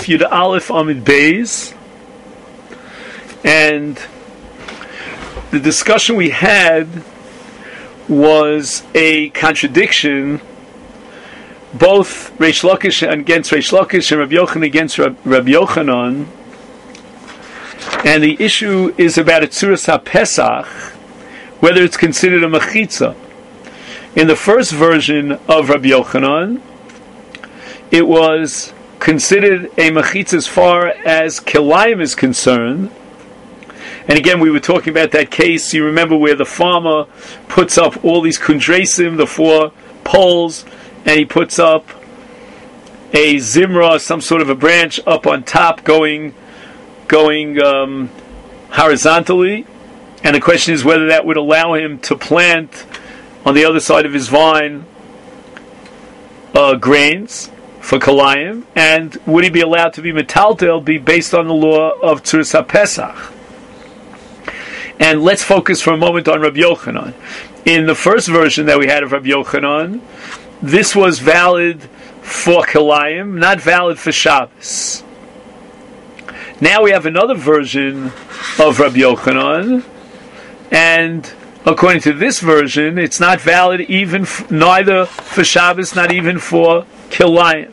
Daf Yud Aleph Amid Beis, and the discussion we had was a contradiction, both Reish Lakish against Reish Lakish and Rabbi Yochanan against Rabbi Yochanan, and the issue is about Tzuras HaPesach, whether it's considered a mechitza. In the first version of Rabbi Yochanan, it was considered a mechitza as far as kilayim is concerned. And again, we were talking about that case, you remember, where the farmer puts up all these kundresim, the 4 poles, and he puts up a zimra, some sort of a branch up on top going horizontally. And the question is whether that would allow him to plant on the other side of his vine grains for kalayim, and would he be allowed to be metaltel, be based on the law of Tzuras HaPesach? And let's focus for a moment on Rabbi Yochanan. In the first version that we had of Rabbi Yochanan, this was valid for kalayim, not valid for Shabbos. Now we have another version of Rabbi Yochanan, and according to this version, it's not valid even neither for Shabbos, not even for kilayim.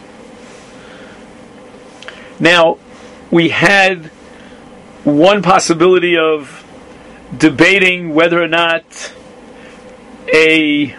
Now, we had one possibility of debating whether or not a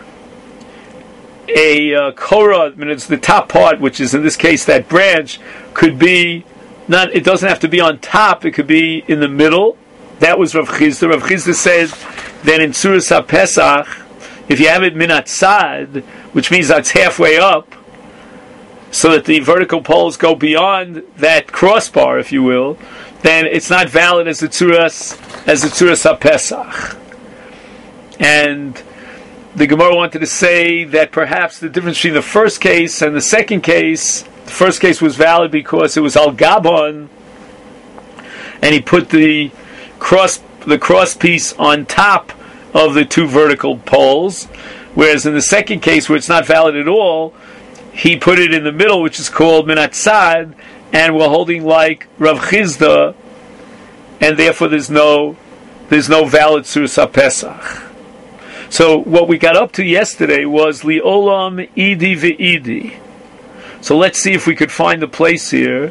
korah, I mean, it's the top part, which is in this case that branch, could be not. It doesn't have to be on top; it could be in the middle. That was Rav Chisda. Rav Chisda said that in Tzuras HaPesach, if you have it min atzad, which means that's halfway up, so that the vertical poles go beyond that crossbar, if you will, then it's not valid as a Tzuras HaPesach. And the Gemara wanted to say that perhaps the difference between the first case and the second case, the first case was valid because it was al gabon, and he put the cross piece on top of the 2 vertical poles, whereas in the second case, where it's not valid at all, he put it in the middle, which is called min atzad, and we're holding like Rav Chisda, and therefore there's no valid Tzuras HaPesach. So what we got up to yesterday was li'olam idi ve'idi. So let's see if we could find the place here.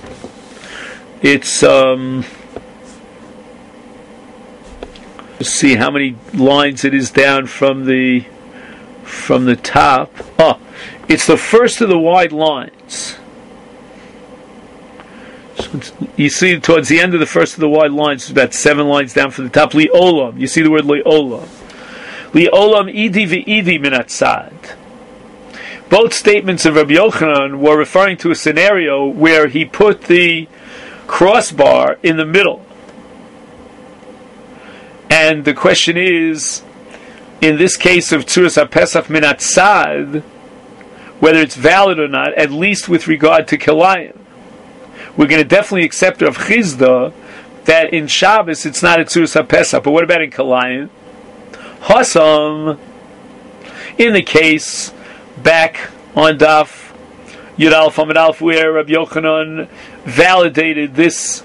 It's let's see how many lines it is down from the top. It's the first of the wide lines. You see towards the end of the first of the wide lines, it's about 7 lines down from the top. Li'olam. You see the word li'olam. Li'olam idi ve'idi min atzad. Both statements of Rabbi Yochanan were referring to a scenario where he put the crossbar in the middle. And the question is, in this case of Tzuras HaPesach min atzad, whether it's valid or not, at least with regard to kilayim. We're going to definitely accept Rav Chisda that in Shabbos it's not a Tzuras HaPesach, but what about in kilayim? Hasam, in the case back on Daf Yud Aleph Amid Aleph, where Rabbi Yochanan validated this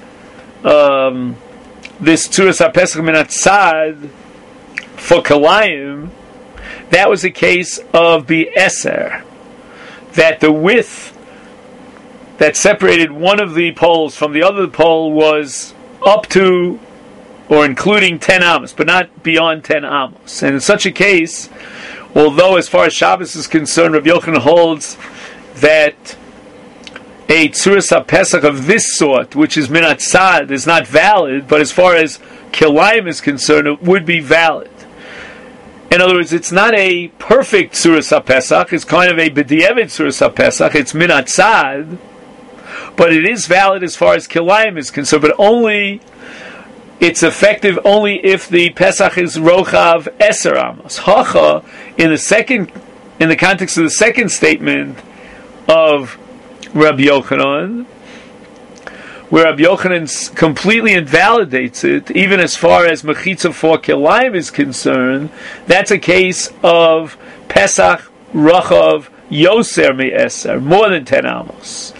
Tzuras HaPesach min atzad for kilayim, that was a case of B'eser, that the width that separated one of the poles from the other pole was up to or including 10 amos, but not beyond 10 amos. And in such a case, although as far as Shabbos is concerned, Rabbi Yochanan holds that a Tzuras HaPesach of this sort, which is min atzad, is not valid, but as far as kilayim is concerned, it would be valid. In other words, it's not a perfect Tzuras HaPesach, it's kind of a b'di'evid Tzuras HaPesach, it's min atzad, but it is valid as far as kilayim is concerned, but it's effective only if the Pesach is rochav eser amos. Hacha, in the context of the second statement of Rabbi Yochanan, where Rabbi Yochanan completely invalidates it, even as far as mechitza for kilayim is concerned, that's a case of Pesach rochav yoser me'eser, more than 10 amos.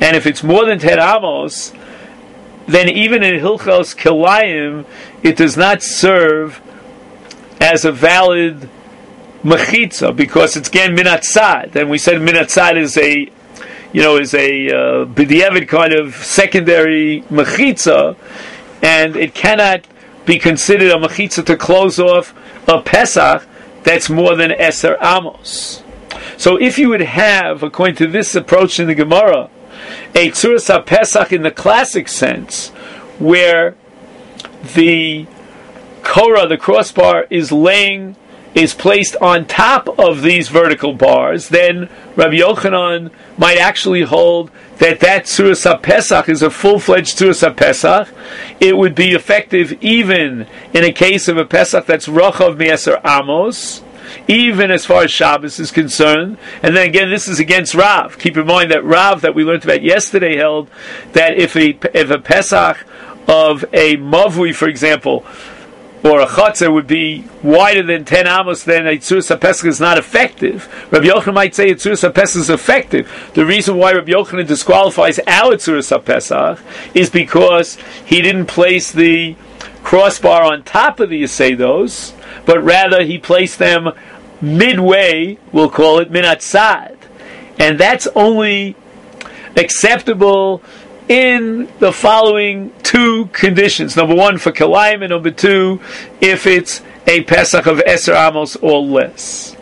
and if it's more than 10 amos, then even in Hilchos Kilayim, it does not serve as a valid mechitza, because it's again minatzad, and we said minatzad is a b'diavad kind of secondary mechitza, and it cannot be considered a mechitza to close off a Pesach that's more than Eser Amos. So if you would have, according to this approach in the Gemara, a Tzuras HaPesach in the classic sense, where the Korah, the crossbar, is placed on top of these vertical bars, then Rabbi Yochanan might actually hold that Tzuras HaPesach is a full-fledged Tzuras HaPesach. It would be effective even in a case of a Pesach that's Rachav Me'eser Amos, even as far as Shabbos is concerned. And then again, this is against Rav. Keep in mind that Rav, that we learned about yesterday, held that if a Pesach of a Mavui, for example, or a Chatzah would be wider than 10 amos, then a Tzuras HaPesach is not effective. Rabbi Yochanan might say a Tzuras HaPesach is effective. The reason why Rabbi Yochanan disqualifies our Tzuras HaPesach is because he didn't place the crossbar on top of the Yesedos, but rather he placed them midway, we'll call it minatzad. And that's only acceptable in the following two conditions. Number one, for Kilayim, and number two, if it's a Pesach of Eser Amos or less.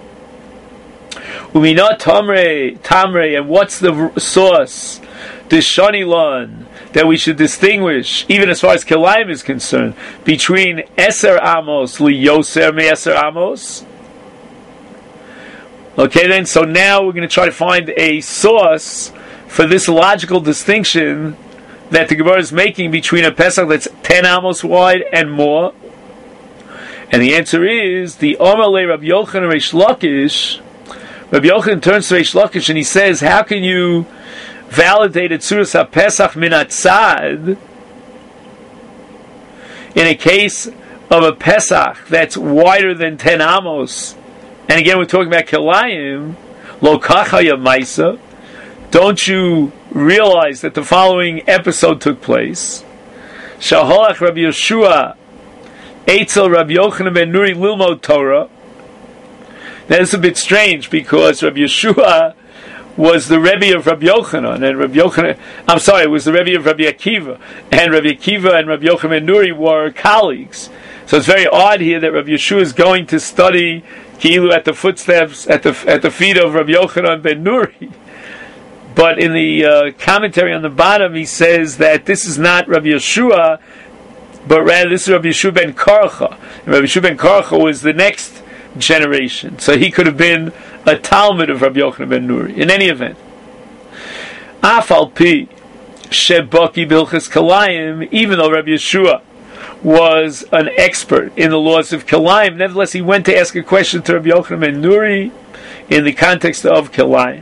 Uminat Tamre, and what's the source? The Shanilan, that we should distinguish, even as far as Kilayim is concerned, between Eser Amos li Yoser me Eser Amos. Okay, then, so now we're going to try to find a source for this logical distinction that the Gemara is making between a Pesach that's 10 amos wide and more. And the answer is, the Omer Rabbi Yochanan Reish Lakish, Rabbi Yochanan turns to Reish Lakish and he says, how can you validate a Tzuras HaPesach minatzad in a case of a Pesach that's wider than 10 amos? And again, we're talking about Kilayim, Lo Kacha Yamaisa. Don't you realize that the following episode took place? Shaholach Rabbi Yeshua Eitzel Rabbi Yochanan ben Nuri Lilmod Torah. Now this is a bit strange because Rabbi Yeshua was the Rebbe of Rabbi Yochanan, and it was the Rebbe of Rabbi Akiva, and Rabbi Akiva and Rabbi Yochanan ben Nuri were colleagues. So it's very odd here that Rabbi Yeshua is going to study Ki'ilu at the footsteps, at the feet of Rabbi Yochanan ben Nuri. But in the commentary on the bottom, he says that this is not Rabbi Yeshua, but rather this is Rabbi Yeshua ben Karcha. And Rabbi Yeshua ben Karcha was the next generation, so he could have been a Talmud of Rabbi Yochanan ben Nuri. In any event, Afal Pi Shebaki Bilchas Kilayim, even though Rabbi Yeshua was an expert in the laws of Kilayim, nevertheless he went to ask a question to Rabbi Yochanan ben Nuri in the context of Kilayim.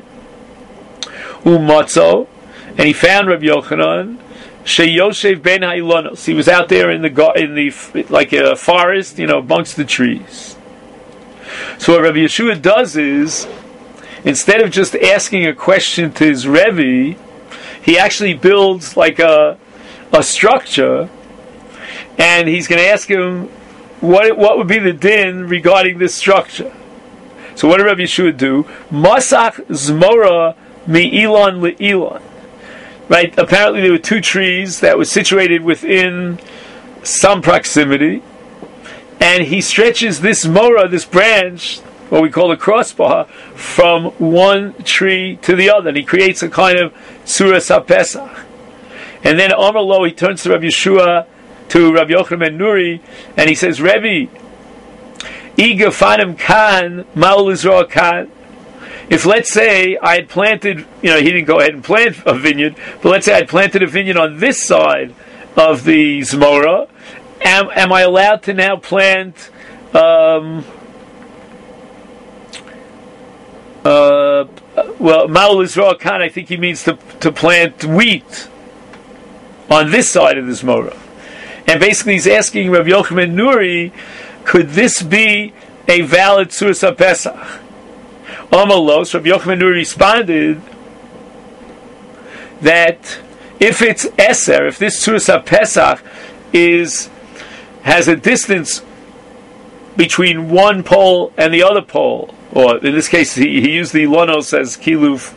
Umatzo, and he found Rabbi Yochanan sheyoshev ben ha'ilonos. He was out there in the like a forest, amongst the trees. So what Rabbi Yeshua does is, instead of just asking a question to his Rebbe, he actually builds like a structure, and he's going to ask him what would be the din regarding this structure. So what did Rabbi Yeshua do? Masach zmora mi-Elon li-Elon. Right? Apparently there were two trees that were situated within some proximity, and he stretches this mora, this branch, what we call a crossbar, from one tree to the other, and he creates a kind of Tzuras HaPesach. And then Amar Lo, he turns to Rabbi Yeshua, to Rabbi Yochanan ben Nuri, and he says, Rebbe, Iga fanim kan, ma'ul izroa kan. If, let's say, I had planted, he didn't go ahead and plant a vineyard, but let's say I had planted a vineyard on this side of the Zmora, am I allowed to now plant Ma'ul Yisrael Khan, I think he means to plant wheat on this side of the Zmora. And basically he's asking Rabbi Yochanan Nuri, could this be a valid Tzuras HaPesach? Amalos, Rabbi Yochanan Nuri responded that if it's Eser, if this Tzuras HaPesach has a distance between one pole and the other pole, or in this case he used the lonos as kiluf,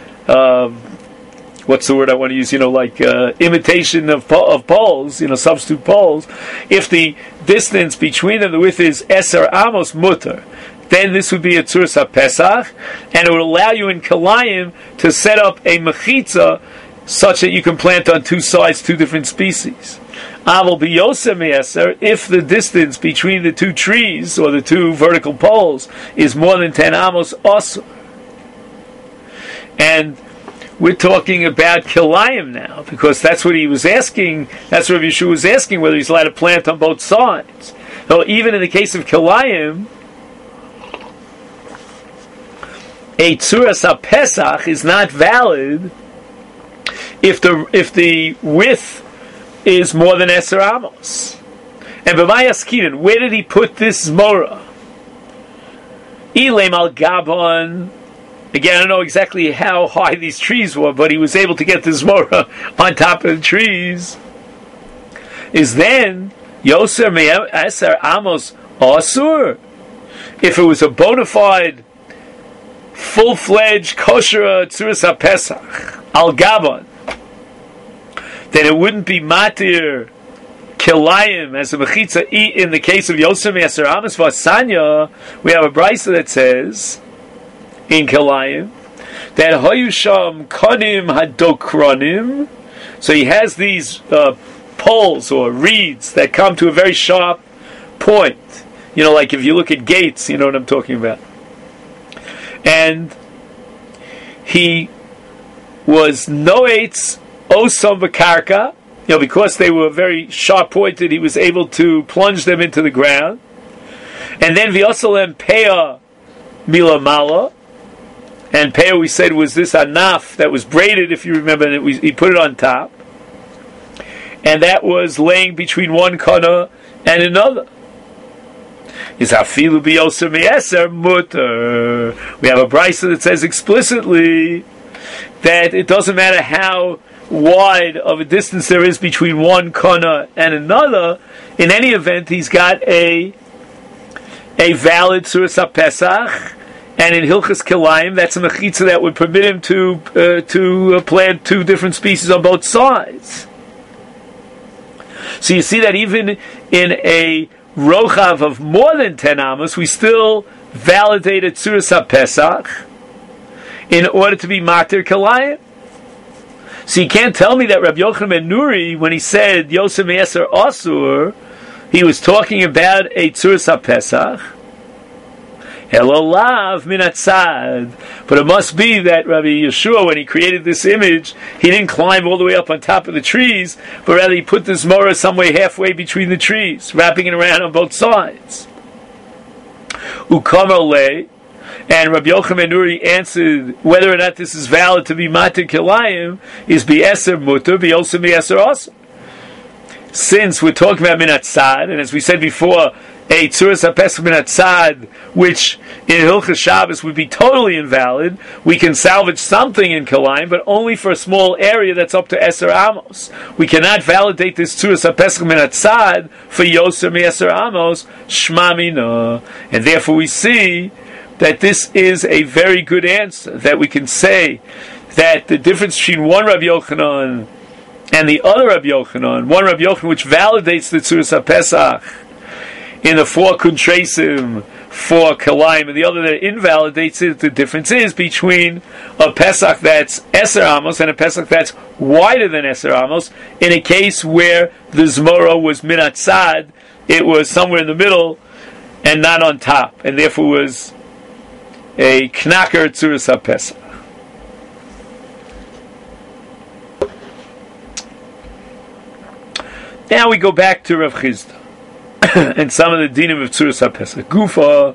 what's the word I want to use, like imitation of poles, substitute poles. If the distance between them, the width is Eser Amos Mutter, then this would be a Tzuras HaPesach, and it would allow you in Kalayim to set up a mechitza such that you can plant on two sides two different species. Aval biyosem eser, if the distance between the two trees or the two vertical poles is more than 10 amos osur. And we're talking about Kilayim now, because that's what he was asking. That's what Yeshua was asking, whether he's allowed to plant on both sides. So even in the case of Kilayim, a Tzuras HaPesach is not valid if the width is more than Eser Amos. And b'mayas Kidin, where did he put this Zmora? Ilem al Gabon. Again, I don't know exactly how high these trees were, but he was able to get the Zmora on top of the trees. Is then Yoser Eser Amos Asur? If it was a bona fide, full-fledged kosher Tzuras HaPesach al Gabon, then it wouldn't be matir kilayim as a mechitza. In the case of Yosem Eser Amos Vasanya, we have a brisa that says in kilayim that hoyusham konim hadokronim. So he has these poles or reeds that come to a very sharp point. Like if you look at gates, you know what I'm talking about. And he was noetz osam v'karka, because they were very sharp pointed, he was able to plunge them into the ground. And then v'yosalem peah milamala, and peah we said was this anaf that was braided, if you remember, and he put it on top, and that was laying between one kana and another. Is hafilu biyosem eser mutter. We have a brisa that says explicitly that it doesn't matter how wide of a distance there is between one kana and another. In any event, he's got a valid Tzuras HaPesach, and in Hilchas Kilayim, that's a mechitza that would permit him to plant two different species on both sides. So you see that even in a rochav of more than 10 amos, we still validated Tzuras HaPesach in order to be matir Kilayim. So you can't tell me that Rabbi Yochanan ben Nuri, when he said Yosem Eser Asur, he was talking about a Tzuras HaPesach. Elolav minatzad. But it must be that Rabbi Yeshua, when he created this image, he didn't climb all the way up on top of the trees, but rather he put this Zmora somewhere halfway between the trees, wrapping it around on both sides. Ukamalei. And Rabbi Yochanan ben Nuri answered whether or not this is valid to be matir kilayim is b'eser mutter, b'yosem b'eser asur. Since we're talking about minatzad, and as we said before, a Tzuras HaPesach minatzad, which in Hilchas Shabbos would be totally invalid, we can salvage something in kilayim, but only for a small area that's up to Eser Amos. We cannot validate this Tzuras HaPesach minatzad for Yoser Eser Amos, Shma Mina. And therefore we see that this is a very good answer, that we can say that the difference between one Rabbi Yochanan and the other Rabbi Yochanan, one Rabbi Yochanan which validates the Tzuras HaPesach in the four kuntresim for Kilayim, and the other that invalidates it, the difference is between a Pesach that's Eser Amos and a Pesach that's wider than Eser Amos. In a case where the Zmora was minatzad, it was somewhere in the middle and not on top, and therefore was a knacker Tzuras HaPesach. Now we go back to Rav Chisda and some of the dinim of Tzuras HaPesach. Gufa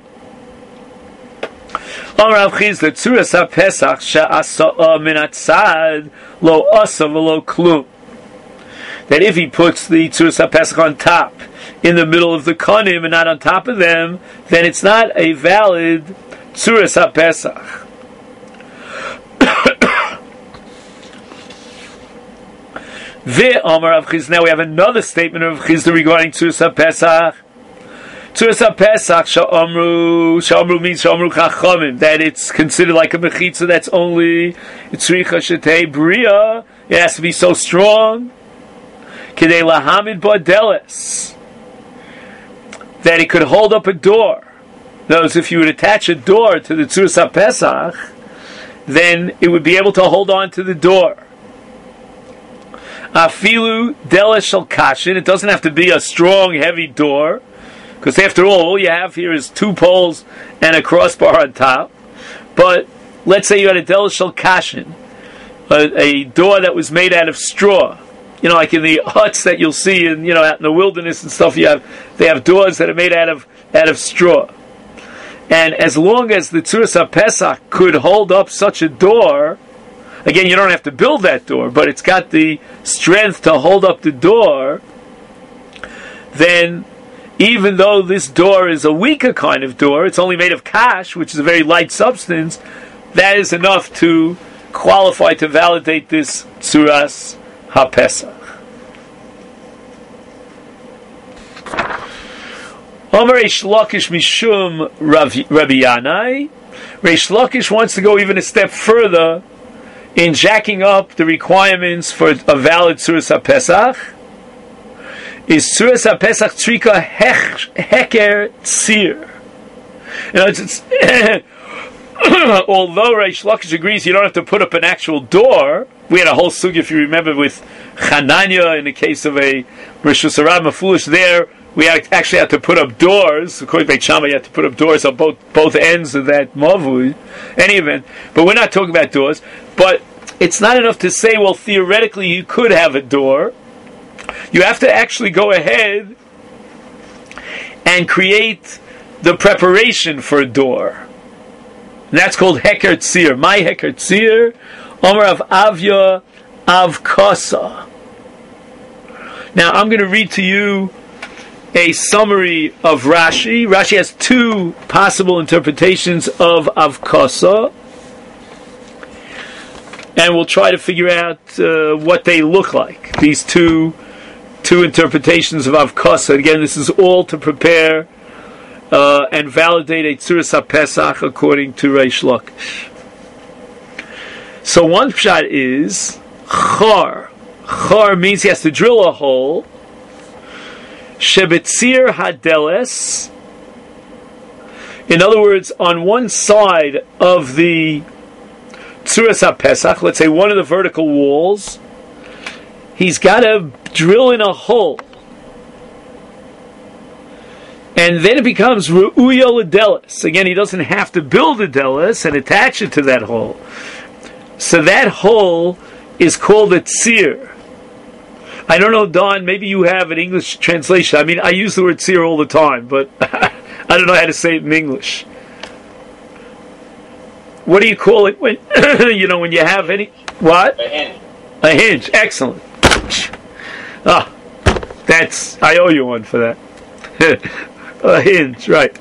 Rav Chisda, Tzuras HaPesach she'asa'a minatzad lo asa v'lo klum. That if he puts the Tzuras HaPesach on top, in the middle of the konim and not on top of them, then it's not a valid Tzuras HaPesach. Amar Rav Chisda. Now we have another statement of Chisda regarding Tzuras HaPesach. Tzuras HaPesach Sha'amru means Sha'amru Chachamim, that it's considered like a mechitza that's only Tzricha Shetei Bria. It has to be so strong. Kedei Lahamid Badelis, that it could hold up a door. In other words, if you would attach a door to the Tzuras HaPesach, then it would be able to hold on to the door. Afilu Delis Shel Kashin, it doesn't have to be a strong, heavy door, because after all you have here is two poles and a crossbar on top. But let's say you had a Delis Shel Kashin, a door that was made out of straw. You know, like in the huts that you'll see in, you know, out in the wilderness and stuff, they have doors that are made out of straw. And as long as the Tzuras HaPesach could hold up such a door, again, you don't have to build that door, but it's got the strength to hold up the door, then even though this door is a weaker kind of door, it's only made of kash, which is a very light substance, that is enough to qualify to validate this Tzuras HaPesach. Omer Reish Lakish Mishum Rabbi Yanai. Reish Lakish wants to go even a step further in jacking up the requirements for a valid Tzuras HaPesach. Is Tzuras HaPesach Trika Heker Tzir. You know, it's although Reish Lakish agrees you don't have to put up an actual door. We had a whole sugya, if you remember, with Chananya in the case of a Rishus Harab Mafulish there. We actually had to put up doors. According to Beit Shammai, you had to put up doors on both ends of that mavui. Any event, but we're not talking about doors. But it's not enough to say, well, theoretically you could have a door. You have to actually go ahead and create the preparation for a door. And that's called Heker Tzir. My Heker Tzir, Omer of Avya Avkasa. Now I'm going to read to you a summary of Rashi. Rashi has two possible interpretations of Avkasa, and we'll try to figure out what they look like. These two interpretations of Avkasa. Again, this is all to prepare and validate a Tzuras HaPesach according to Reish Lakish. So one pshat is Char. Char means he has to drill a hole. Shebetzir Hadeles. In other words, on one side of the Tzuras HaPesach, let's say one of the vertical walls, he's got to drill in a hole. And then it becomes Ru'uya L'Deles. Again, he doesn't have to build a delis and attach it to that hole. So that hole is called a tzir. I don't know, Don, maybe you have an English translation. I mean, I use the word tzir all the time, but I don't know how to say it in English. What do you call it when, when you have any... What? A hinge. A hinge. Excellent. I owe you one for that. A hinge, right.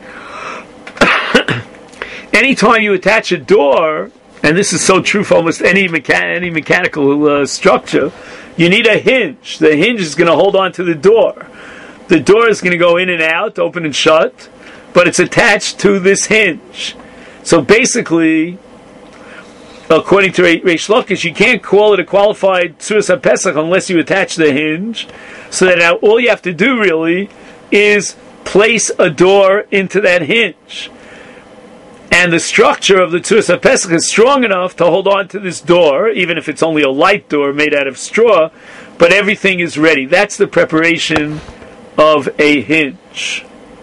Anytime you attach a door, and this is so true for almost any mechanical structure, you need a hinge. The hinge is going to hold on to the door. The door is going to go in and out, open and shut, but it's attached to this hinge. So basically, according to Reish Lakish, you can't call it a qualified Tzuras HaPesach unless you attach the hinge. So that now all you have to do really is place a door into that hinge. And the structure of the Tzuras HaPesach is strong enough to hold on to this door, even if it's only a light door made out of straw, but everything is ready. That's the preparation of a hinge.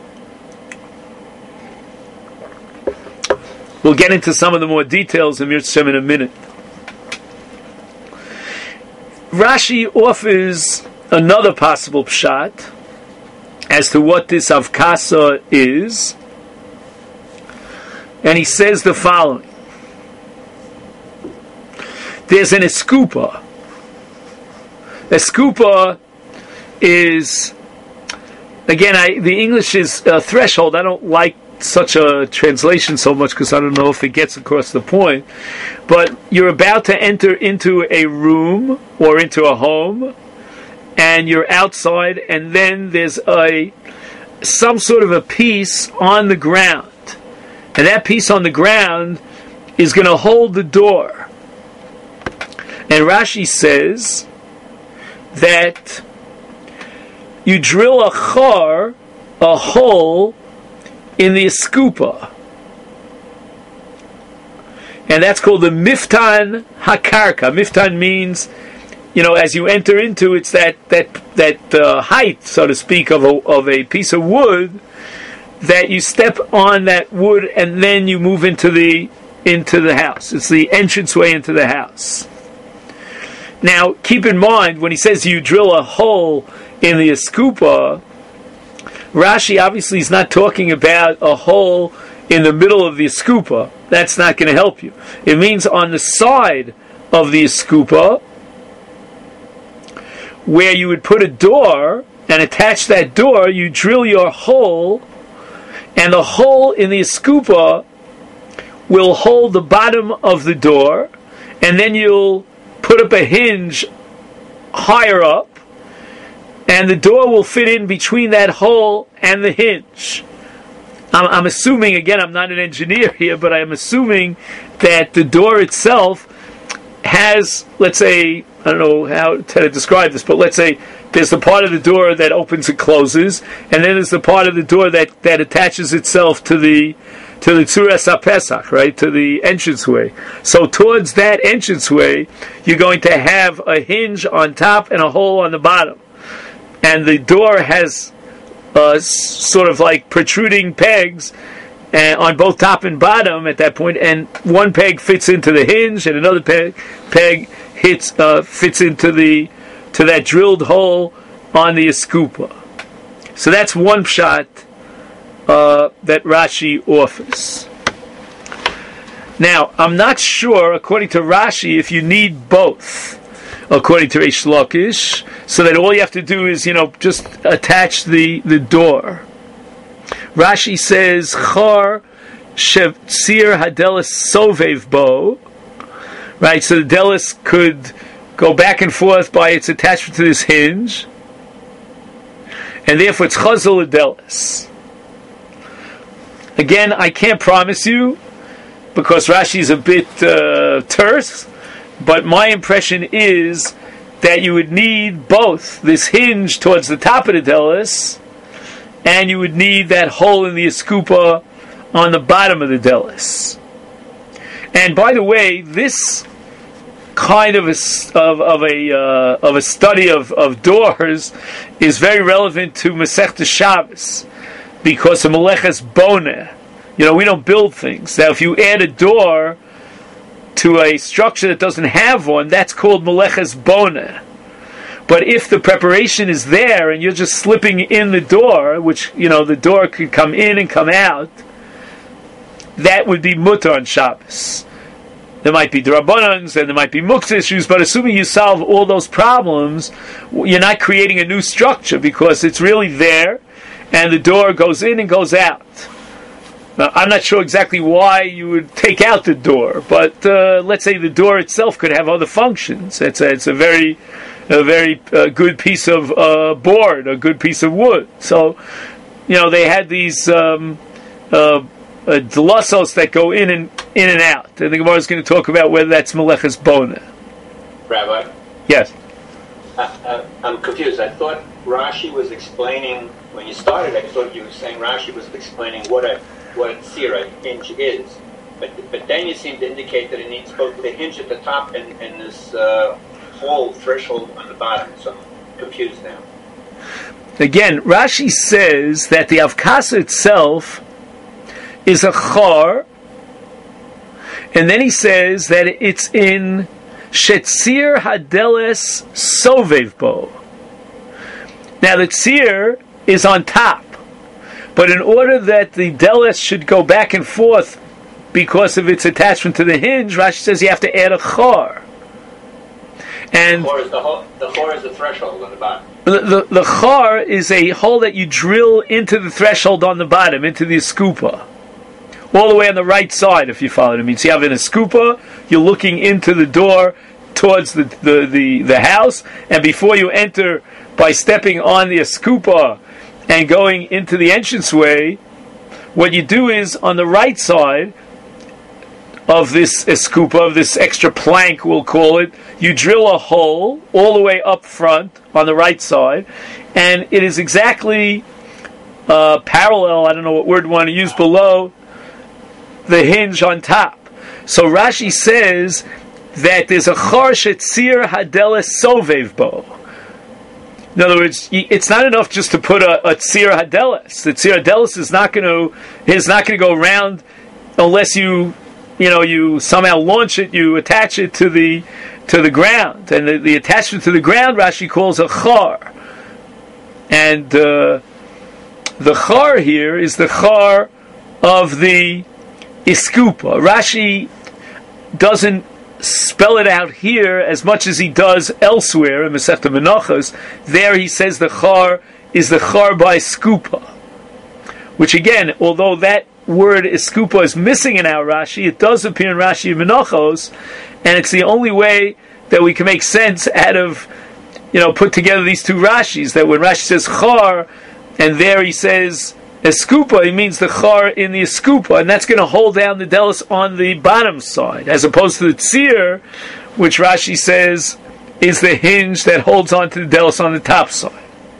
We'll get into some of the more details in Mitzvah in a minute. Rashi offers another possible pshat as to what this Avkasa is. And he says the following. There's an eskupa. Eskupa is, again, the English is threshold. I don't like such a translation so much because I don't know if it gets across the point. But you're about to enter into a room or into a home, and you're outside, and then there's some sort of a piece on the ground, and that piece on the ground is going to hold the door. And Rashi says that you drill a hole in the eskupa, and that's called the miftan hakarka. Miftan means, as you enter into, it's that height, so to speak, of a piece of wood, that you step on that wood and then you move into the house. It's the entranceway into the house. Now, keep in mind, when he says you drill a hole in the eskupa, Rashi obviously is not talking about a hole in the middle of the eskupa. That's not going to help you. It means on the side of the eskupa, where you would put a door and attach that door, you drill your hole, and the hole in the eskupa will hold the bottom of the door, and then you'll put up a hinge higher up, and the door will fit in between that hole and the hinge. I'm assuming, again, I'm not an engineer here, but I'm assuming that the door itself has, let's say, I don't know how to describe this, but let's say there's the part of the door that opens and closes, and then there's the part of the door that attaches itself to the Tzuras HaPesach, right, to the entranceway. So towards that entranceway, you're going to have a hinge on top and a hole on the bottom. And the door has sort of like protruding pegs on both top and bottom at that point, and one peg fits into the hinge, and another peg fits into that drilled hole on the eskupa. So that's one pshat that Rashi offers. Now, I'm not sure, according to Rashi, if you need both, according to Reish Lakish, so that all you have to do is, just attach the door. Rashi says, Chor Shevtzir Hadelis Sovev Bo, right, so the delis could go back and forth by its attachment to this hinge, and therefore it's Chazal Delis. Again, I can't promise you, because Rashi is a bit terse, but my impression is that you would need both this hinge towards the top of the delis, and you would need that hole in the eskupa on the bottom of the delis. And by the way, this kind of a study of doors is very relevant to Masechta Shabbos, because of Meleches Boneh. We don't build things. Now, if you add a door to a structure that doesn't have one, that's called Meleches Boneh. But if the preparation is there and you're just slipping in the door, which, the door could come in and come out, that would be mutar on Shabbos. There might be D'Rabbanans and there might be muktzah issues, but assuming you solve all those problems, you're not creating a new structure, because it's really there and the door goes in and goes out. Now, I'm not sure exactly why you would take out the door, but let's say the door itself could have other functions. It's a very good piece of board, a good piece of wood. So, they had these dlasos that go in and out. And the Gemara is going to talk about whether that's Meleches Boneh. Rabbi? Yes. I'm confused. I thought Rashi was explaining, when you started, I thought you were saying Rashi was explaining what a tzira hinge is. But then you seem to indicate that it needs both the hinge at the top and this hole threshold on the bottom. So I'm confused now. Again, Rashi says that the avkasa itself is a chor, and then he says that it's in shetzir hadeles sovev bo. Now the tzir is on top, but in order that the deles should go back and forth because of its attachment to the hinge, Rashi says you have to add a chor. And the chor is the threshold on the bottom. The chor is a hole that you drill into the threshold on the bottom, into the eskupa. All the way on the right side, if you follow what I mean. So you have an eskupa, you're looking into the door, towards the house, and before you enter by stepping on the askupa and going into the entranceway, what you do is on the right side of this eskupa, of this extra plank, we'll call it, you drill a hole all the way up front on the right side, and it is exactly parallel, I don't know what word we want to use, below the hinge on top. So Rashi says that there's a chor shetzir hadeles sovev bo. In other words, it's not enough just to put a tzir hadeles. The tzir hadeles is not going to go around unless you somehow launch it, you attach it to the ground, and the attachment to the ground Rashi calls a chor, and the chor here is the chor of the iskupa. Rashi doesn't spell it out here as much as he does elsewhere in Masechta Menachos. There he says the chor is the chor by skupa, which again, although that word iskupa is missing in our Rashi, it does appear in Rashi Menachos, and it's the only way that we can make sense out of, put together these two Rashis, that when Rashi says chor, and there he says eskupa, he means the chor in the eskupa, and that's going to hold down the delis on the bottom side, as opposed to the tzir, which Rashi says is the hinge that holds onto the delis on the top side.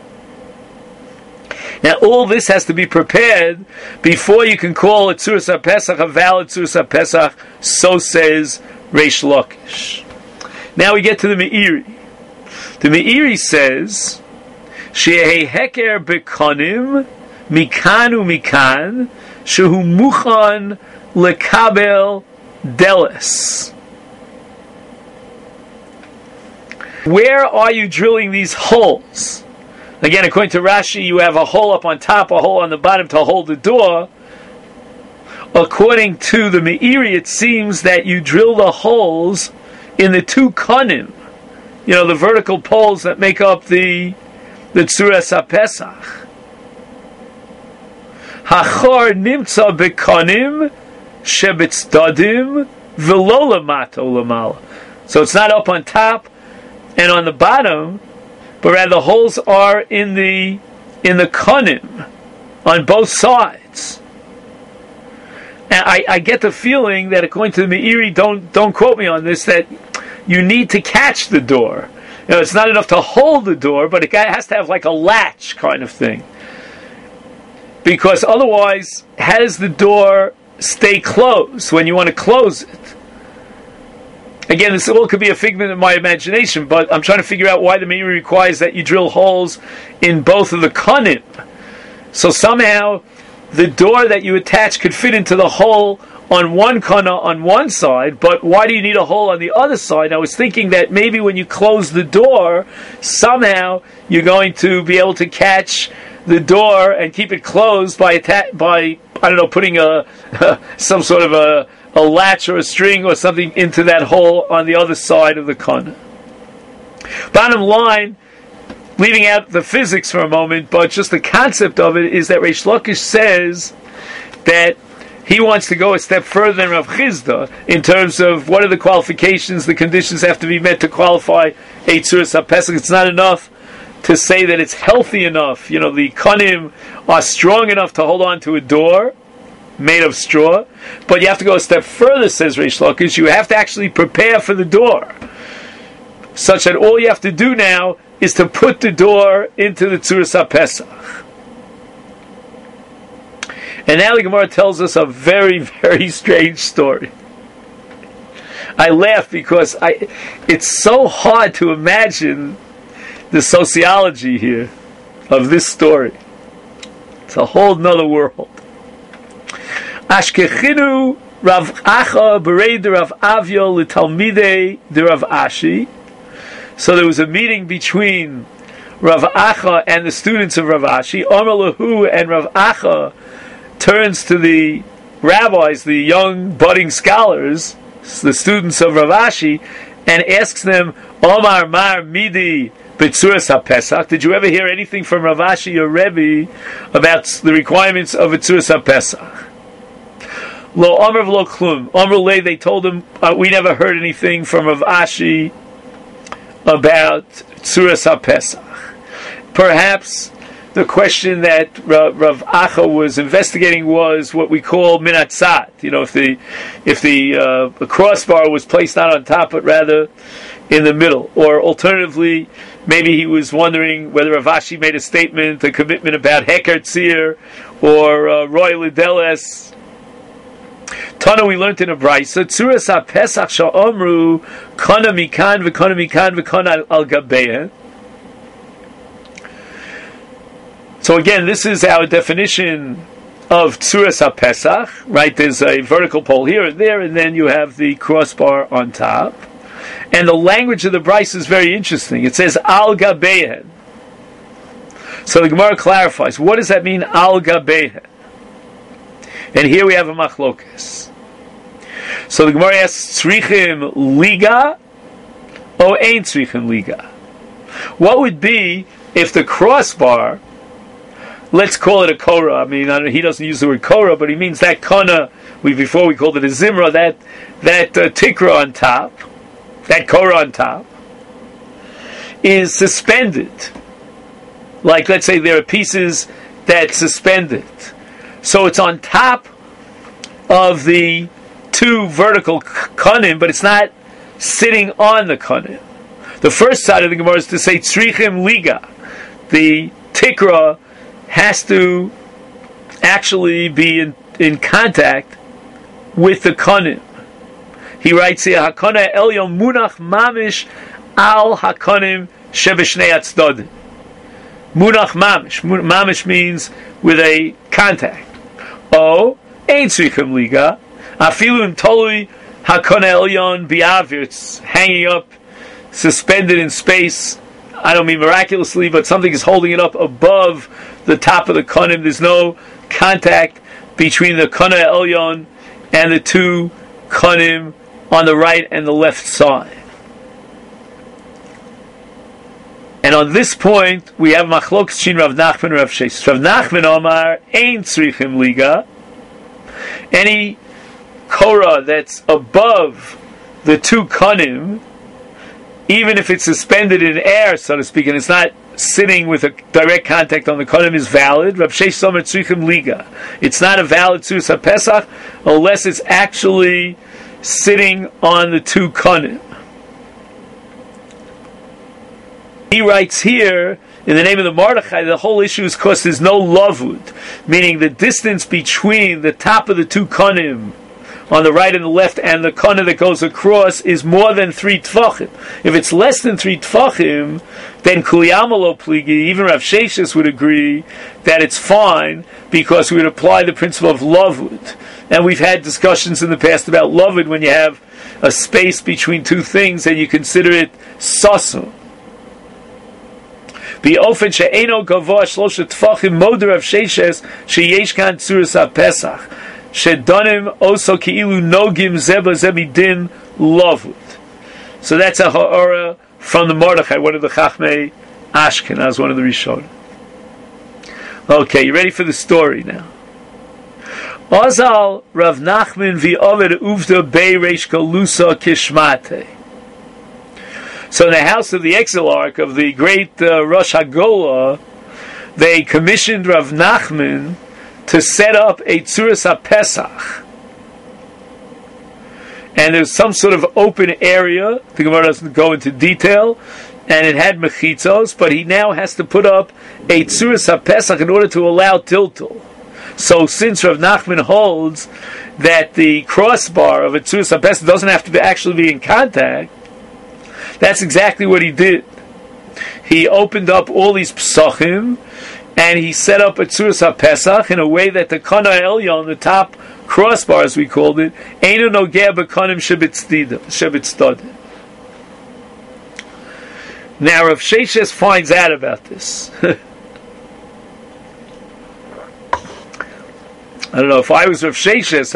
Now, all this has to be prepared before you can call a Tzuras HaPesach a valid Tzuras HaPesach, so says Reish Lakish. Now we get to the Meiri. The Meiri says, She'ehei heker bekonim mikan umikan shehu muchan lekabel delis. Where are you drilling these holes? Again, according to Rashi, you have a hole up on top, a hole on the bottom to hold the door. According to the Meiri, it seems that you drill the holes in the two konim, the vertical poles that make up the Tzuras HaPesach. Hachor nimtza bekonim shebetzdadim v'lo lamato lamala. So it's not up on top and on the bottom, but rather the holes are in the konim on both sides. And I get the feeling that according to the Meiri, don't quote me on this, that you need to catch the door. It's not enough to hold the door, but it has to have like a latch kind of thing. Because otherwise, how does the door stay closed when you want to close it? Again, this all could be a figment of my imagination, but I'm trying to figure out why the Meiri requires that you drill holes in both of the konim. So somehow, the door that you attach could fit into the hole on one kana on one side, but why do you need a hole on the other side? I was thinking that maybe when you close the door, somehow you're going to be able to catch the door and keep it closed by putting some sort of a latch or a string or something into that hole on the other side of the kana. Bottom line, leaving out the physics for a moment, but just the concept of it is that Reish Lakish says that he wants to go a step further than Rav Chizda in terms of what are the qualifications, the conditions have to be met to qualify a Tzuras HaPesach. It's not enough to say that it's healthy enough. The konim are strong enough to hold on to a door made of straw, but you have to go a step further, says Reish Lakish. You have to actually prepare for the door, such that all you have to do now is to put the door into the Tzuras HaPesach. And now the Gemara tells us a very, very strange story. I laugh because it's so hard to imagine the sociology here of this story. It's a whole nother world. Ashkechinu Rav Acha berei de Rav Avyo l'talmidei de Rav Ashi. So there was a meeting between Rav Acha and the students of Rav Ashi. Amar lahu, and Rav Acha turns to the rabbis, the young budding scholars, the students of Rav Ashi, and asks them, Omar Mar Midi B'Tzuras HaPesach. Did you ever hear anything from Rav Ashi, your Rebbe, about the requirements of a Tzuras HaPesach? Lo Amar V'lo Klum. Amar Le, they told him, we never heard anything from Rav Ashi about Tzuras HaPesach. Perhaps the question that Rav Acha was investigating was what we call minatzat. If the crossbar was placed not on top but rather in the middle, or alternatively, maybe he was wondering whether Rav Ashi made a statement, a commitment about Heker Tzir or Roy Lideles. Tana, we learned in a brayso, Tzuras HaPesach sha'omru kana mikan v'kana al gabeihen. So again, this is our definition of Tzuras HaPesach, right? There's a vertical pole here and there, and then you have the crossbar on top. And the language of the brayso is very interesting. It says al gabeihen. So the Gemara clarifies, what does that mean, al gabeihen? And here we have a machlokas. So the Gemara asks, tzrichim liga or ein tzrichim liga? What would be if the crossbar, let's call it a korah. I mean, he doesn't use the word korah, but he means that kana. Before we called it a zimra. That tikra on top, that korah on top, is suspended. Like, let's say there are pieces that suspended, so it's on top of the two vertical kanim, but it's not sitting on the kanim. The first side of the Gemara is to say tzrichim liga. The tikra has to actually be in contact with the kanim. He writes here, hakana elyon munach mamish al hakanim shebeshnei atzdod. Munach mamish. Mamish means with a contact. Oh, ein tzrichim liga. Afilun tolui hakana elyon bi'avir. It's hanging up, suspended in space. I don't mean miraculously, but something is holding it up above the top of the kanim. There's no contact between the kana elyon and the two kanim on the right and the left side. And on this point, we have machlokes shin Rav Nachman and Rav Sheshes. Rav Nachman Omar ein tzrichim liga. Any korah that's above the two kanim, even if it's suspended in air, so to speak, and it's not sitting with a direct contact on the kanim, is valid. Rav Sheshes Omer tzrichim liga. It's not a valid Tzuras HaPesach unless it's actually sitting on the two kanim. He writes here, in the name of the Mordechai, the whole issue is because there's no lavud, meaning the distance between the top of the two kanim on the right and the left and the kana that goes across is more than 3 tfachim. If it's less than 3 tfachim, then kuliyamalo pligi, even Rav Sheshes would agree that it's fine, because we would apply the principle of lavud. And we've had discussions in the past about lavud when you have a space between two things and you consider it sasum. B'ofen she'eno gavoa shlosha tfachim moder Rav Sheshes sheyesh kan Tzuras HaPesach shedanim oso ki'ilu nogim zeba zebidin lavud. So that's a ha'ara from the Mordechai, one of the Chachmei Ashkenaz, one of the Rishonim. Okay, you ready for the story now? Ozal Rav Nachman v'Oved Uvda Bei Reish Galusa Kishmate. So in the house of the exilarch of the great Rosh Hagolah, they commissioned Rav Nachman to set up a Tzuras HaPesach. And there's some sort of open area, the Gemara doesn't go into detail, and it had mechitzos, but he now has to put up a Tzuras HaPesach in order to allow tiltul. So since Rav Nachman holds that the crossbar of a Tzuras HaPesach doesn't have to actually be in contact, that's exactly what he did. He opened up all these psachim, and he set up a Tzuras HaPesach in a way that the kana elyon, the top crossbar, as we called it, einu nogea b'kanim shebitzdadim. Now Rav Sheshes finds out about this. I don't know, if I was Rav Sheshes,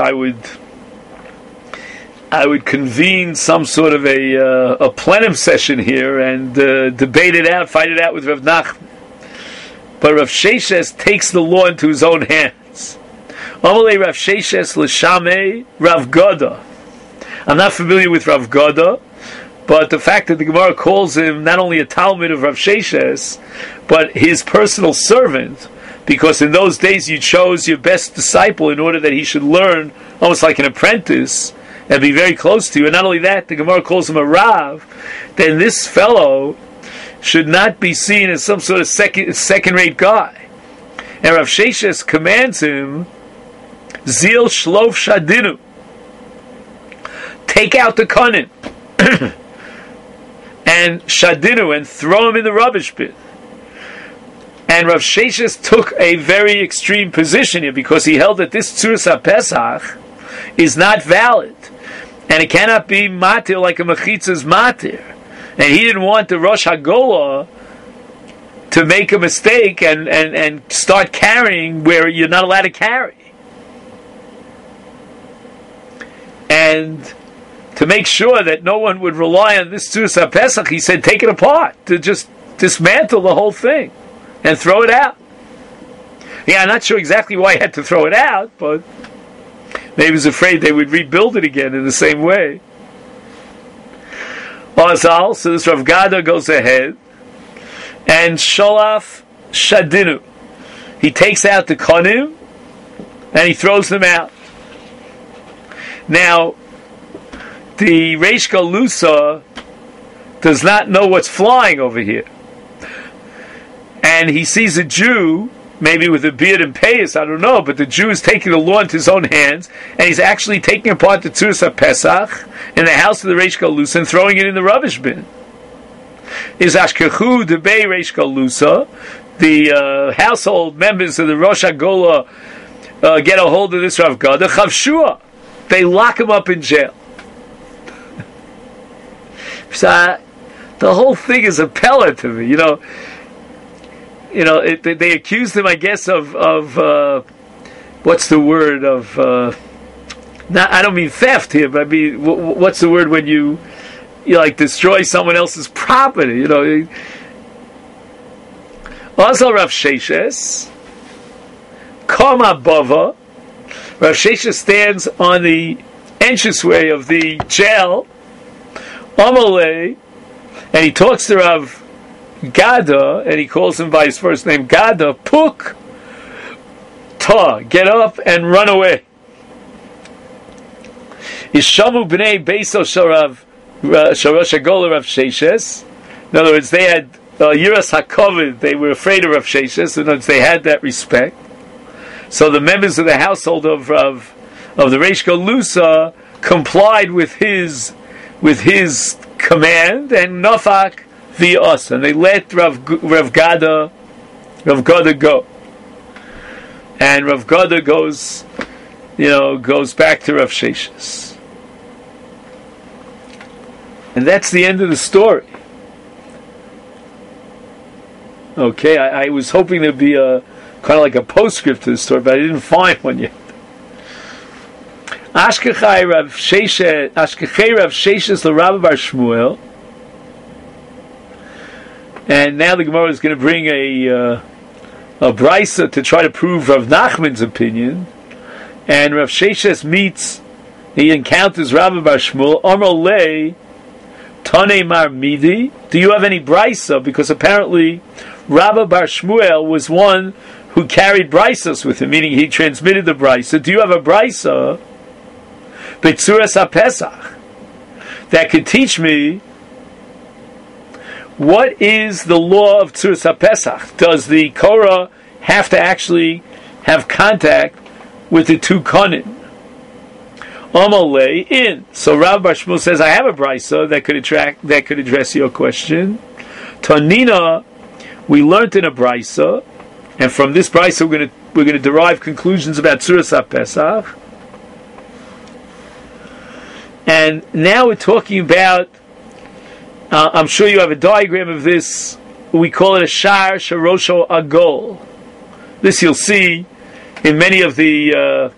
I would convene some sort of a plenum session here and debate it out, fight it out with Rav Nachman. But Rav Sheshes takes the law into his own hands. Amalei Rav Sheshes l'shamei Rav Goda. I'm not familiar with Rav Goda, But the fact that the Gemara calls him not only a Talmud of Rav Sheshes, but his personal servant, because in those days you chose your best disciple in order that he should learn almost like an apprentice and be very close to you. And not only that, the Gemara calls him a Rav, then this fellow should not be seen as some sort of second-rate guy. And Rav Sheshes commands him, Zil Shlof Shadinu, take out the konim and Shadinu, and throw him in the rubbish bin. And Rav Sheshes took a very extreme position here, because he held that this Tzuras HaPesach is not valid, and it cannot be matir like a mechitza's matir. And he didn't want the Rosh HaGolah to make a mistake and start carrying where you're not allowed to carry. And to make sure that no one would rely on this Tzuras HaPesach, he said, take it apart, to just dismantle the whole thing and throw it out. Yeah, I'm not sure exactly why he had to throw it out, but maybe he was afraid they would rebuild it again in the same way. So this Rav Gada goes ahead, and Sholaf Shadinu, he takes out the konim and he throws them out. Now, the Reish Galusa does not know what's flying over here. And he sees a Jew, maybe with a beard and payas, I don't know, but the Jew is taking the law into his own hands, and he's actually taking apart the Tzuras HaPesach in the house of the Reish Galusa and throwing it in the rubbish bin. Is Ashkechu Debei Reish Galusa, the household members of the Rosh HaGolah get a hold of this Rav Gada, Chavshua, they lock him up in jail. So the whole thing is a pella to me, they accused him, I guess, of what's the word of? I don't mean theft here, but I mean what's the word when you like destroy someone else's property? Also, Rav Sheshes, Kama Bava, Rav Sheshes stands on the entranceway of the jail, Amalei, and he talks to Rav Gada, and he calls him by his first name, Gada, Puk Ta, get up and run away. Ishamu b'nei Beiso Sharav Rosh HaGolah Rav Sheshes. In other words, they had Yiras HaKavod, they were afraid of Rav Sheshes, in other words, they had that respect. So the members of the household of the Reish Galusa complied with his command, and Nafak v'os, and they let Rav Gada go, and Rav Gada goes back to Rav Sheshes, and that's the end of the story. Okay, I was hoping there'd be a kind of like a postscript to the story, but I didn't find one yet. Ashkechei Rav Sheshes l'Rabbi Bar Shmuel. And now the Gemara is going to bring a brisa to try to prove Rav Nachman's opinion. And Rav Sheshes he encounters Rabbi Bar Shmuel. Amar lei Tanei Mar Midi. Do you have any brisa? Because apparently Rabbi Bar Shmuel was one who carried brisas with him, meaning he transmitted the brisa. Do you have a brisa B'Tzuras HaPesach that could teach me what is the law of Tzuras HaPesach? Does the Korah have to actually have contact with the two konim? Amalei in. So Rav Bar Shmuel says, I have a brisa that could address your question. Tanina, we learned in a brisa, and from this brisa we're going to derive conclusions about Tzuras HaPesach. And now we're talking about, I'm sure you have a diagram of this, we call it a Shar Sharosho Agol. This you'll see in many of the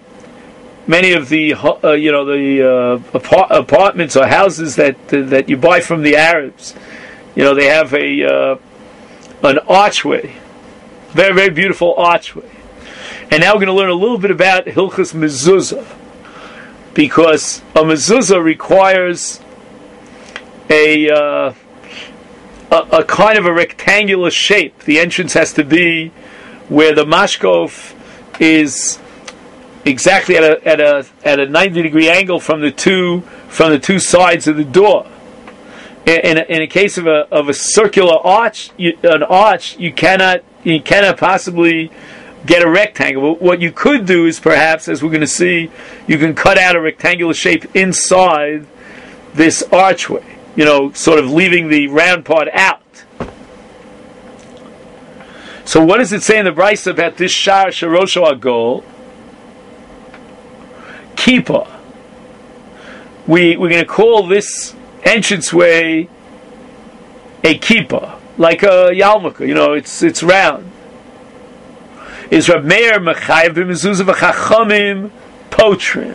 apartments or houses that you buy from the Arabs. They have an archway, very, very beautiful archway. And now we're going to learn a little bit about Hilchas Mezuzah, because a mezuzah requires a kind of a rectangular shape. The entrance has to be where the mashkof is exactly at a 90-degree angle from the two sides of the door. In a case of a circular arch, you cannot possibly get a rectangle. What you could do is perhaps, as we're going to see, you can cut out a rectangular shape inside this archway. Sort of leaving the round part out. So what does it say in the Brisa about this Shar Sharosho Agol? Kippah. We're going to call this entranceway a kippah, like a yarmulke. It's round. Is Rab Meir mechayev b'mezuzah v'chachamim potrim?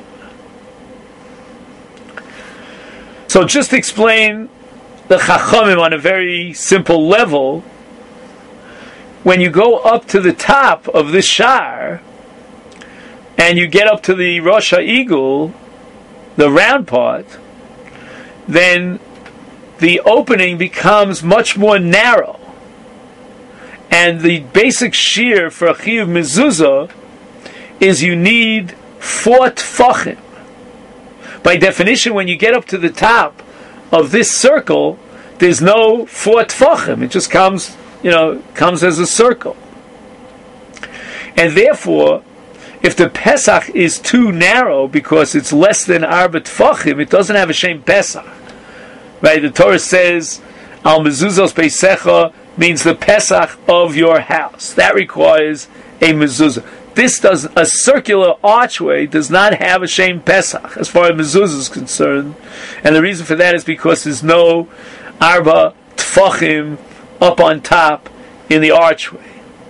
So just explain the chachamim on a very simple level. When you go up to the top of this shar, and you get up to the Rosh HaEagle, the round part, then the opening becomes much more narrow. And the basic shear for a chiyuv mezuzah is you need 4 tfachim. By definition, when you get up to the top of this circle, there's no 4 tfachim. It just comes as a circle. And therefore, if the Pesach is too narrow because it's less than arba tfachim, it doesn't have a shem Pesach. Right? The Torah says, Al mezuzos beisecha means the Pesach of your house. That requires a mezuzah. A circular archway does not have a shem Pesach as far as mezuzah is concerned. And the reason for that is because there's no arba tfachim up on top in the archway.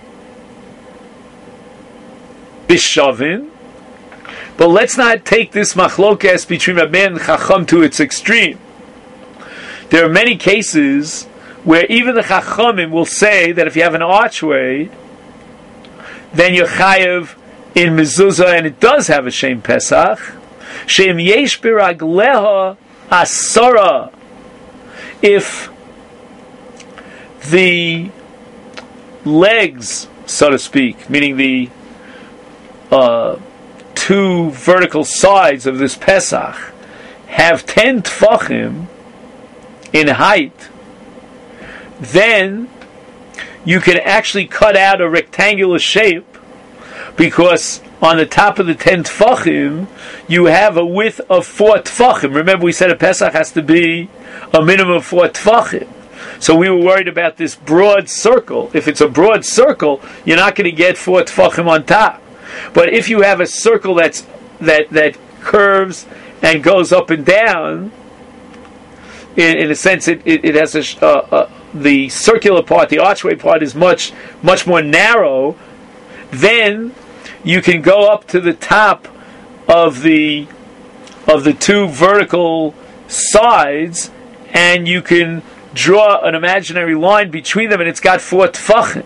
Bishavin. But let's not take this machlokes between Rabbein and Chacham to its extreme. There are many cases where even the Chachamim will say that if you have an archway, then you're chayev in mezuzah, and it does have a shem Pesach. Shem yesh biragleha asara. If the legs, so to speak, meaning the 2 vertical sides of this Pesach, have 10 tfachim in height, then you can actually cut out a rectangular shape, because on the top of the 10 tfachim you have a width of 4 tfachim. Remember, we said a Pesach has to be a minimum of 4 tfachim. So we were worried about this broad circle. If it's a broad circle, you're not going to get 4 tfachim on top. But if you have a circle that curves and goes up and down, in a sense, it has the circular part, the archway part, is much more narrow. Then you can go up to the top of the 2 vertical sides, and you can draw an imaginary line between them, and it's got 4 tfachim.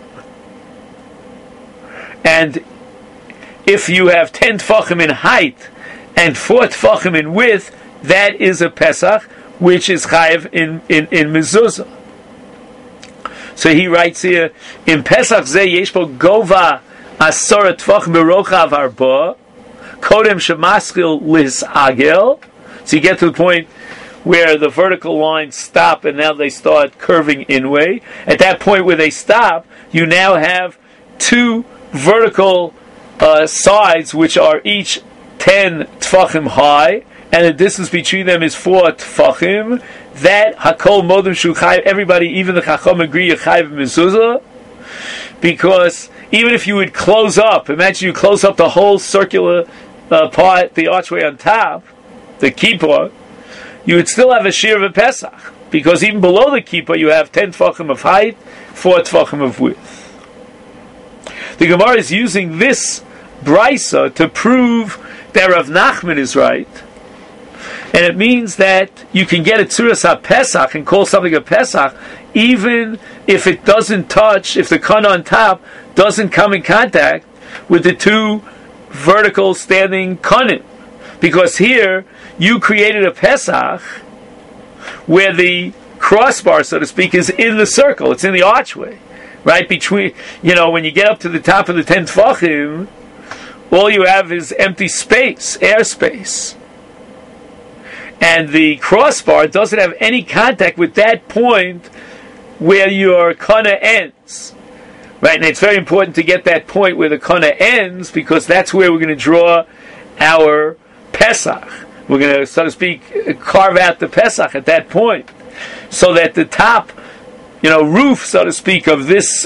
And if you have 10 tfachim in height and 4 tfachim in width, that is a Pesach, which is chayev in mezuzah. So he writes here, in Pesach zeh yesh bo gova asara tfachim berochav arba kodem shemaskil lisagel. So you get to the point where the vertical lines stop and now they start curving inway. At that point where they stop, you now have 2 vertical sides which are each 10 tfachim high, and the distance between them is 4 tfachim. That hakol modem shu chayev, everybody, even the chacham, agree you're chayev mezuzah, because even if you would close up, imagine you close up the whole circular part, the archway on top, the kippah, you would still have a shear of a Pesach, because even below the kippah you have 10 tfachim of height, 4 tfachim of width. The Gemara is using this brisa to prove that Rav Nachman is right, and it means that you can get a tzuras ha-Pesach and call something a Pesach even if it doesn't touch, if the kana on top doesn't come in contact with the 2 vertical standing kanim. Because here you created a Pesach where the crossbar, so to speak, is in the circle. It's in the archway, right between. When you get up to the top of the 10 tfachim, all you have is empty space, airspace, and the crossbar doesn't have any contact with that point where your kana ends. Right, and it's very important to get that point where the kana ends, because that's where we're going to draw our Pesach. We're going to, so to speak, carve out the Pesach at that point, so that the top, roof, so to speak, of this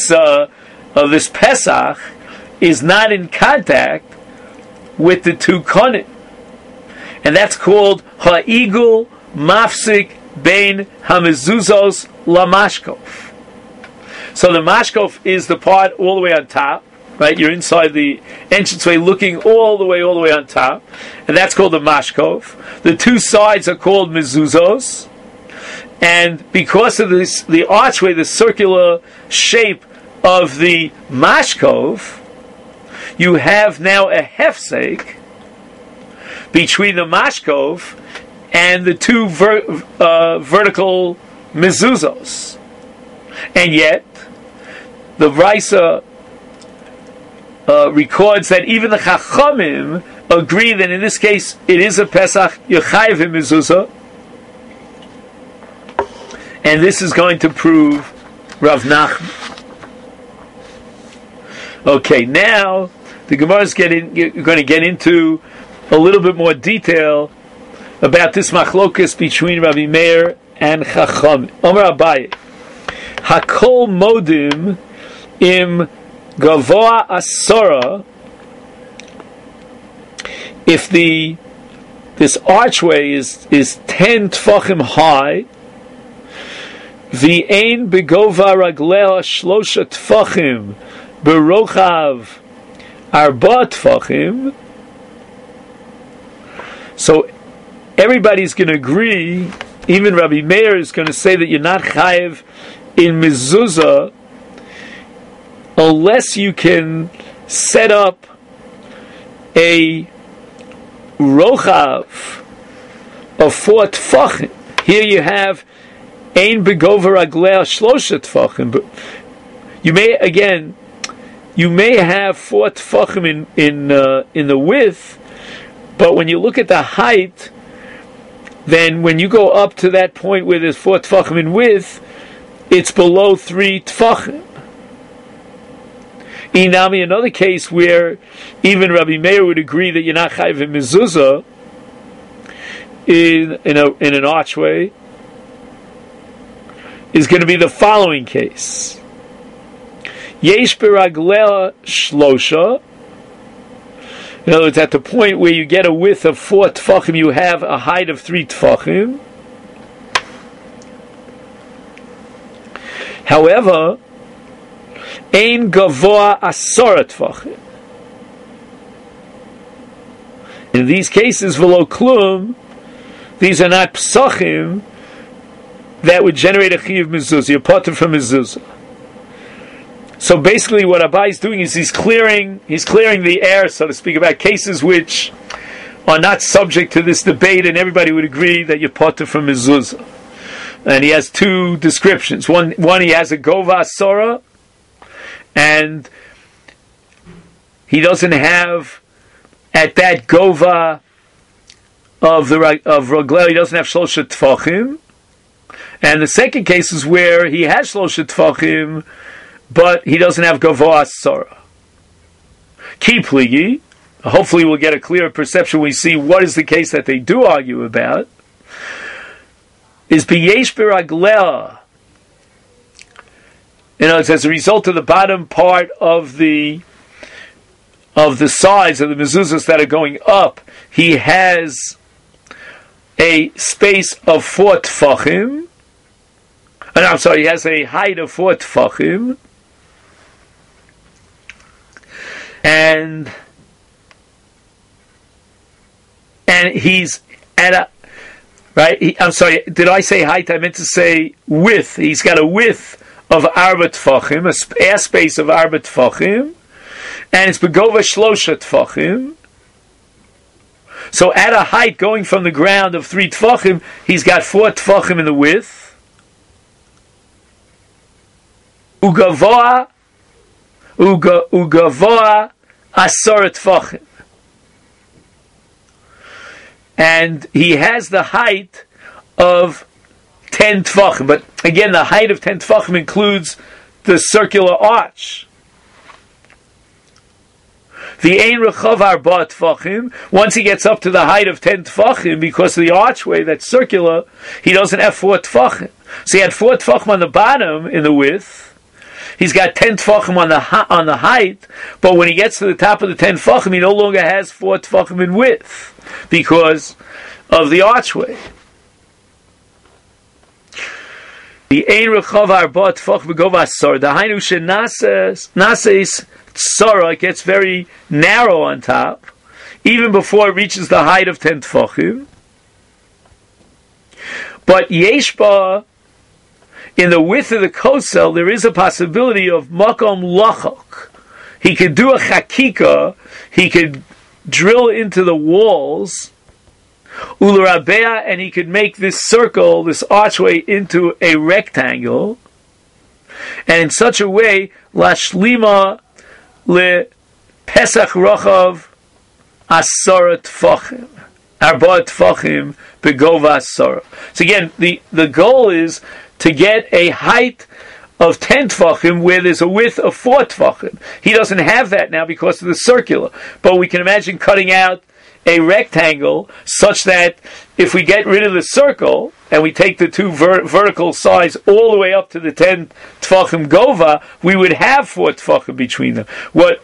Pesach is not in contact with the two kanim, and that's called ha'igul mafsik bein hamezuzos lamashkov. So the mashkov is the part all the way on top, right? You're inside the entranceway looking all the way on top, and that's called the mashkov. The two sides are called mezuzos, and because of this, the archway, the circular shape of the mashkov, you have now a hefsek between the mashkov and the two vertical mezuzos. And yet, the Brisa records that even the Chachamim agree that in this case it is a Pesach Yechayev mezuzah, and this is going to prove Rav Nachman. Okay, now the Gemara is going to get into a little bit more detail about this machlokas between Rabbi Meir and Chachamim. Omer Abaye, Hakol modim im gavoa asora. If this archway is 10 tfachim high, v'ein begova raglea shlosha tfachim berochav arba tfachim. So everybody's going to agree. Even Rabbi Meir is going to say that you're not chayev in mezuzah unless you can set up a rochav of 4 tfachim. Here you have ein begover aglea shlosha tfachim, but you may have 4 tfachim in the width, but when you look at the height, then when you go up to that point where there's 4 tfachim in width, it's below 3 tfachim. Inami, another case where even Rabbi Meir would agree that you're not chayiv in mezuzah in an archway, is going to be the following case. Yesh beraglea shlosha. In other words, at the point where you get a width of 4 tfachim, you have a height of 3 tfachim. However, ein gavoa asora tfachim. In these cases, v'lo klum, these are not psachim that would generate a chiyuv mezuzah. You're potter from mezuzah. So basically, what Abai is doing is he's clearing the air, so to speak, about cases which are not subject to this debate, and everybody would agree that you're potter from mezuzah. And he has 2 descriptions. One he has a gova asora, and he doesn't have at that gova of Rogleo, he doesn't have shlosha tfachim. And the second case is where he has shlosha tfachim, but he doesn't have gavoa asora. Ki pligi, hopefully we'll get a clearer perception when we see what is the case that they do argue about, is biyesh beraglea. It's as a result of the bottom part of the sides of the mezuzahs that are going up, he has a space of 4 tfachim. He has a height of 4 tfachim. And he's at a right. Did I say height? I meant to say width. He's got a width of arba tfachim, a airspace of arba tfachim, and it's begova shlosha tfachim. So at a height going from the ground of 3 tfachim, he's got 4 tfachim in the width. Ugavoa asor tfachim. And he has the height of 10 tfachim. But again, the height of 10 tfachim includes the circular arch. The ein rechav arba tfachim. Once he gets up to the height of 10 tfachim, because of the archway that's circular, he doesn't have 4 tfachim. So he had 4 tfachim on the bottom in the width. He's got 10 tfachim on the height, but when he gets to the top of the 10 tfachim, he no longer has 4 tfachim in width because of the archway. The ein rechav arba tfachim begova asor. The hainu shenases tzara, it gets very narrow on top, even before it reaches the height of 10 tfachim. But yeshba, in the width of the kosel, there is a possibility of makom lachok. He could do a chakika, he could drill into the walls, ularabea, and he could make this circle, this archway, into a rectangle, and in such a way, lashlima le pesach rochav asara tfachim, arba tfachim begova asara. So again, the goal is to get a height of 10 tfachim where there's a width of 4 tfachim. He doesn't have that now because of the circular. But we can imagine cutting out a rectangle such that if we get rid of the circle and we take the 2 vertical sides all the way up to the 10 tfachim gova, we would have 4 tfachim between them. What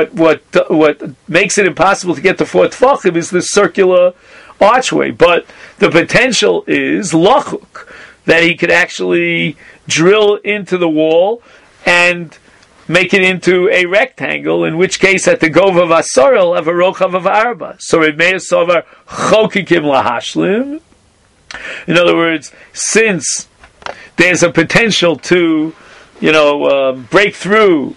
makes it impossible to get to 4 tfachim is the circular archway. But the potential is lachuk, that he could actually drill into the wall and make it into a rectangle, in which case at the gova of asar he'll have a rochav of arba. So Reb Meir sovar chokikim lahashlim. In other words, since there's a potential to, break through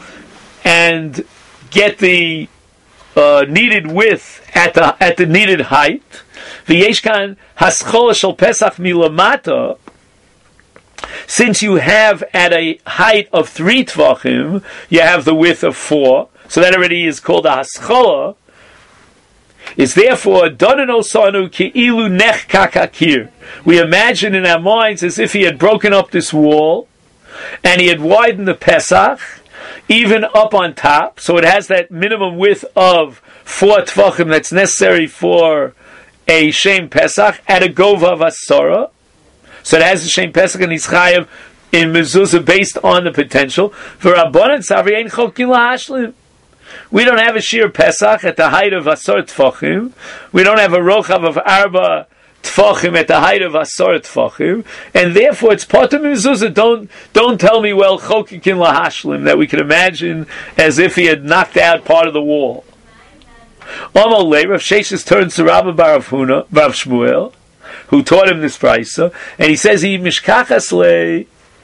and get the needed width at the needed height, v'yeshkan haschola shel pesach milamata. Since you have at a height of 3 tvachim, you have the width of 4, so that already is called a haschola. It's therefore donen osanu keilu nech kakakir. We imagine in our minds as if he had broken up this wall and he had widened the pesach even up on top, so it has that minimum width of 4 tvachim that's necessary for a Shem Pesach at a Gova of Asara. So it has a Shem Pesach and Yischayev in mezuzah based on the potential. For Rabbanan Savri ein chokin lahashlim. We don't have a Shir Pesach at the height of Asar Tfachim. We don't have a Rochav of Arba Tfachim at the height of Asar Tfachim. And therefore it's part of mezuzah. Don't tell me, well, chokin lahashlim, that we can imagine as if he had knocked out part of the wall. Amalei, Rav Sheshes turns to Rabbi Bar Shmuel, who taught him this brisa, and he says he mishkachas lei.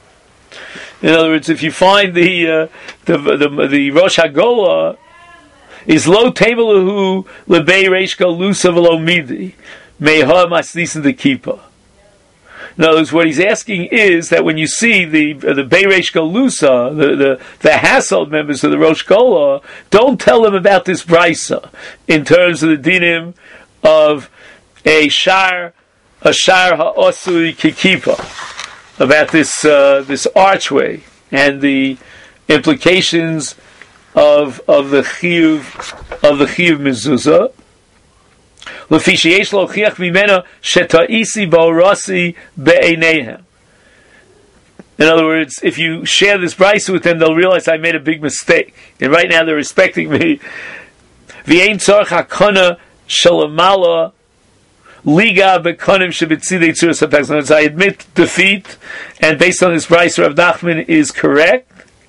In other words, if you find the Rosh Hagolah is lo temelahu lebei reish galusa v'lo midi meha masnisin de kippah. In other words, what he's asking is that when you see the Beiresh Galusa, the household members of the Rosh Gola, don't tell them about this brisa in terms of the dinim of a shar ha'osui kikipa, about this archway and the implications of the chiyuv mezuzah. In other words, if you share this brisa with them, they'll realize I made a big mistake. And right now they're respecting me. I admit defeat, and based on this brisa, Rav Nachman is correct.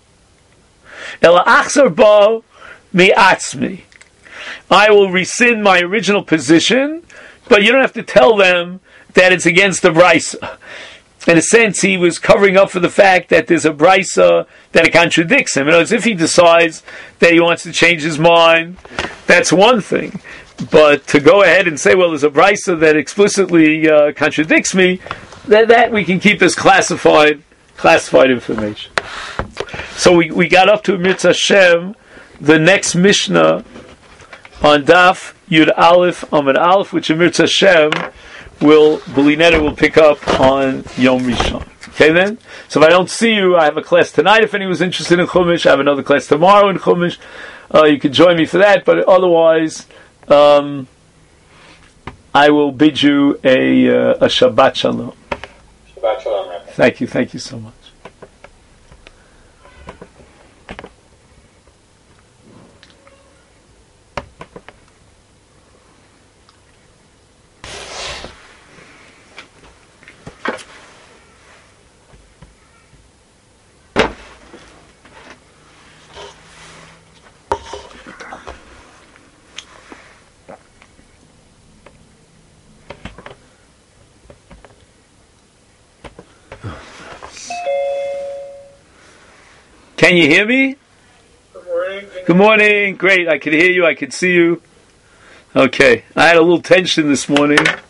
I will rescind my original position, but you don't have to tell them that it's against the brisa. In a sense, he was covering up for the fact that there's a brisa that it contradicts him. In other words, if he decides that he wants to change his mind, that's one thing. But to go ahead and say, well, there's a brisa that explicitly contradicts me, that we can keep as classified information. So we got up to Mirz Hashem, the next Mishnah on Daf Yud Aleph Amud Aleph, which Mirz Hashem Belinetta will pick up on Yom Rishon. Okay then? So if I don't see you, I have a class tonight if anyone's interested in Chumash. I have another class tomorrow in Chumash. You can join me for that, but otherwise, I will bid you a Shabbat Shalom. Shabbat Shalom, Rabbi. Thank you so much. Can you hear me? Good morning. Good morning. Great. I can hear you. I can see you. Okay. I had a little tension this morning.